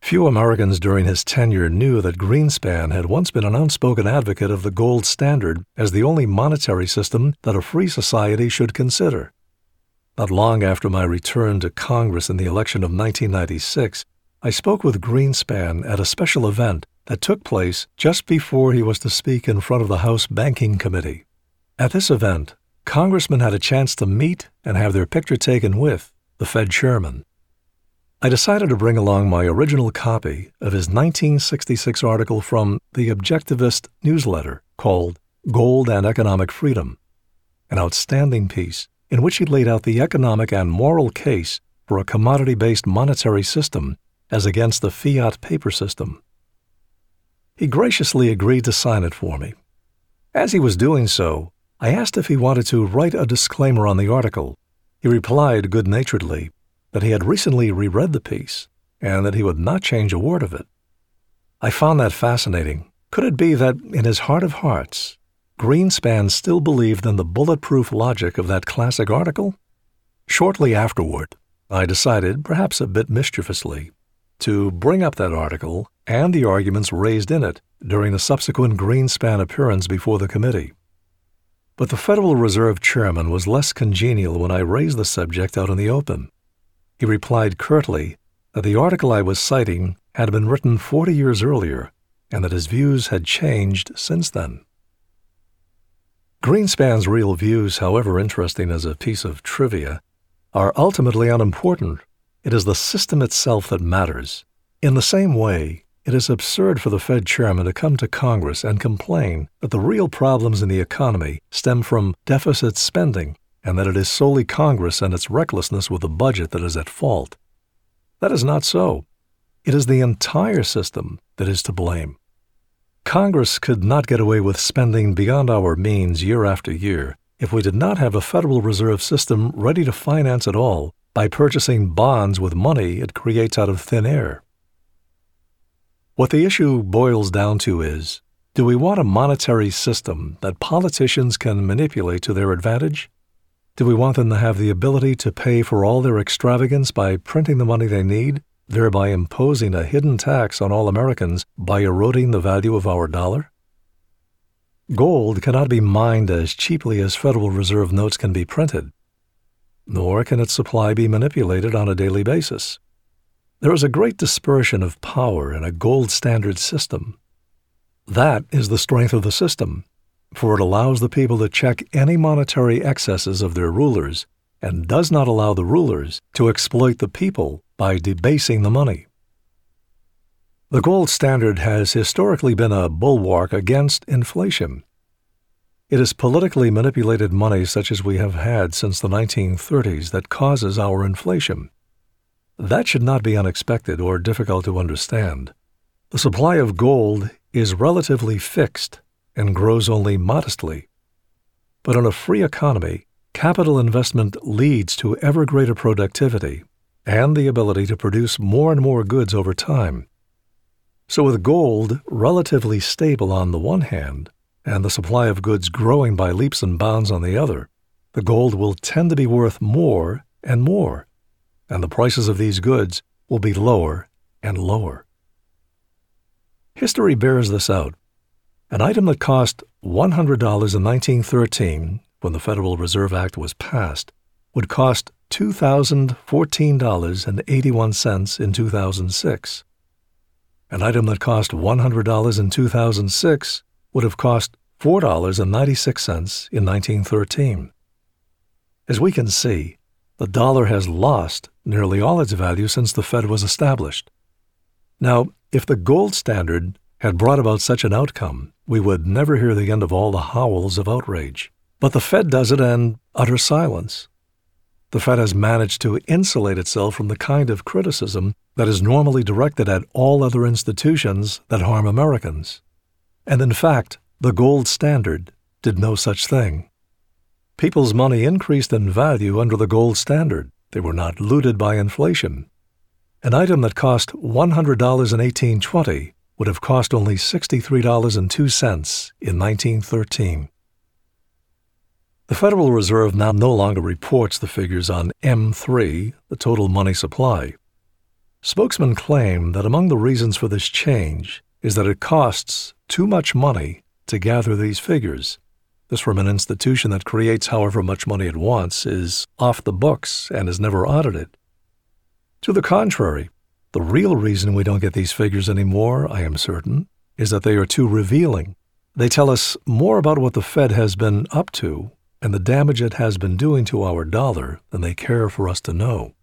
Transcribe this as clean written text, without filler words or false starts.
Few Americans during his tenure knew that Greenspan had once been an outspoken advocate of the gold standard as the only monetary system that a free society should consider. Not long after my return to Congress in the election of 1996, I spoke with Greenspan at a special event that took place just before he was to speak in front of the House Banking Committee. At this event, congressmen had a chance to meet and have their picture taken with the Fed chairman. I decided to bring along my original copy of his 1966 article from the Objectivist newsletter called Gold and Economic Freedom, an outstanding piece in which he laid out the economic and moral case for a commodity-based monetary system as against the fiat paper system. He graciously agreed to sign it for me. As he was doing so, I asked if he wanted to write a disclaimer on the article. He replied good-naturedly that he had recently reread the piece and that he would not change a word of it. I found that fascinating. Could it be that, in his heart of hearts, Greenspan still believed in the bulletproof logic of that classic article? Shortly afterward, I decided, perhaps a bit mischievously, to bring up that article and the arguments raised in it during the subsequent Greenspan appearance before the committee. But the Federal Reserve chairman was less congenial when I raised the subject out in the open. He replied curtly that the article I was citing had been written 40 years earlier and that his views had changed since then. Greenspan's real views, however interesting as a piece of trivia, are ultimately unimportant. It is the system itself that matters. In the same way, it is absurd for the Fed chairman to come to Congress and complain that the real problems in the economy stem from deficit spending and that it is solely Congress and its recklessness with the budget that is at fault. That is not so. It is the entire system that is to blame. Congress could not get away with spending beyond our means year after year if we did not have a Federal Reserve System ready to finance it all by purchasing bonds with money it creates out of thin air. What the issue boils down to is, do we want a monetary system that politicians can manipulate to their advantage? Do we want them to have the ability to pay for all their extravagance by printing the money they need, thereby imposing a hidden tax on all Americans by eroding the value of our dollar? Gold cannot be mined as cheaply as Federal Reserve notes can be printed, nor can its supply be manipulated on a daily basis. There is a great dispersion of power in a gold standard system. That is the strength of the system, for it allows the people to check any monetary excesses of their rulers and does not allow the rulers to exploit the people by debasing the money. The gold standard has historically been a bulwark against inflation. It is politically manipulated money such as we have had since the 1930s that causes our inflation. That should not be unexpected or difficult to understand. The supply of gold is relatively fixed and grows only modestly. But in a free economy, capital investment leads to ever greater productivity and the ability to produce more and more goods over time. So with gold relatively stable on the one hand and the supply of goods growing by leaps and bounds on the other, the gold will tend to be worth more and more, and the prices of these goods will be lower and lower. History bears this out. An item that cost $100 in 1913, when the Federal Reserve Act was passed, would cost $2,014.81 in 2006. An item that cost $100 in 2006 would have cost $4.96 in 1913. As we can see, the dollar has lost nearly all its value since the Fed was established. Now, if the gold standard had brought about such an outcome, we would never hear the end of all the howls of outrage. But the Fed does it in utter silence. The Fed has managed to insulate itself from the kind of criticism that is normally directed at all other institutions that harm Americans. And in fact, the gold standard did no such thing. People's money increased in value under the gold standard. They were not looted by inflation. An item that cost $100 in 1820 would have cost only $63.02 in 1913. The Federal Reserve now no longer reports the figures on M3, the total money supply. Spokesmen claim that among the reasons for this change is that it costs too much money to gather these figures. This from an institution that creates however much money it wants, is off the books, and is never audited. To the contrary, the real reason we don't get these figures anymore, I am certain, is that they are too revealing. They tell us more about what the Fed has been up to and the damage it has been doing to our dollar than they care for us to know.